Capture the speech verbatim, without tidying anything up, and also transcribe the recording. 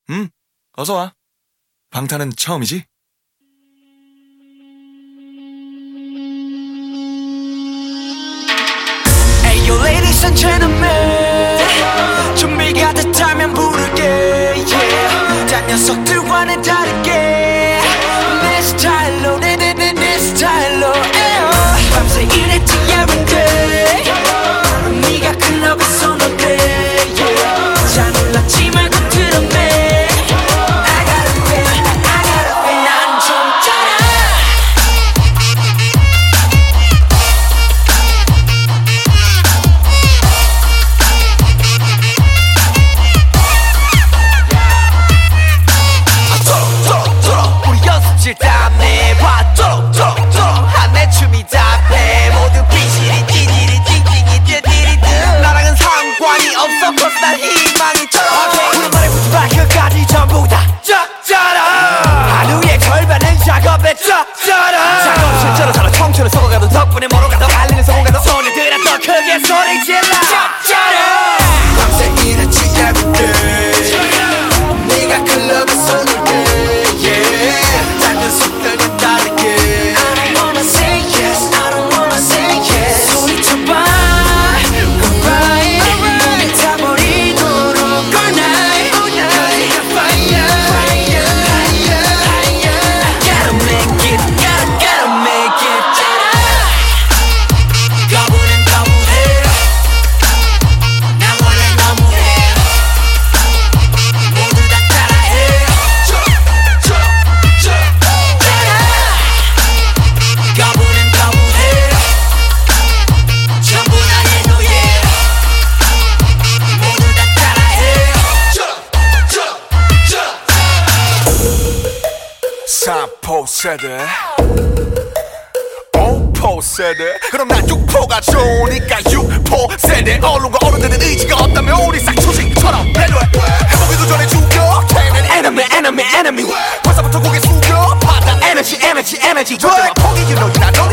응, 어서와. 방탄은 처음이지? Ayo ladies and gentlemen, 준비가 됐다면 부를게 yeah. 딴 녀석들과는 다르게 내 스타일로 내내내 스타일로 에어. 밤새 일했지 every day, 네가 클럽에서 놀래 yeah. 잘 몰랐지 말고 들었네. 땀내 봐 톡톡톡 한내 춤이 답해 모두 비실이 띠디리 띵띵이 띠디리드 나랑은 상관이 없어 cause 난 희망이처럼 우리 말에 붙지 마 끝까지 전부 다 쩍져라 하루의 절반은 작업에 쩍져라 작업 실제로 살아 청춘을 썩어가도 덕분에 멀어가도 알리는 성공가도 손을 들어 더 크게 소리 질러 쩍져라 밤새 일했지 everyday 네가 클럽에서 놀게 yeah. 속들과 다르게 I don't wanna say yes, I don't wanna say yes 소리쳐봐 Alright, alright 타버리도록 all night, all night Fire, fire, fire, fire I gotta make it, gotta, gotta make it 거부는 거부해 난 원래 너무해 모두 다 따라해 거부는 거부해 전부 다 해노예 모두 다 따라해 삼 포 세대 오 포 세대 그럼 난 육 포가 좋으니까 육 포 세대 언론과 어른들은 의지가 없다면 우리 싹초식처럼 배려해 해보기도 전에 죽여 걔는 enemy enemy enemy 벌써부터 고개 숙여 받아 에너지 에너지 에너지 절대로 포기 you know you're not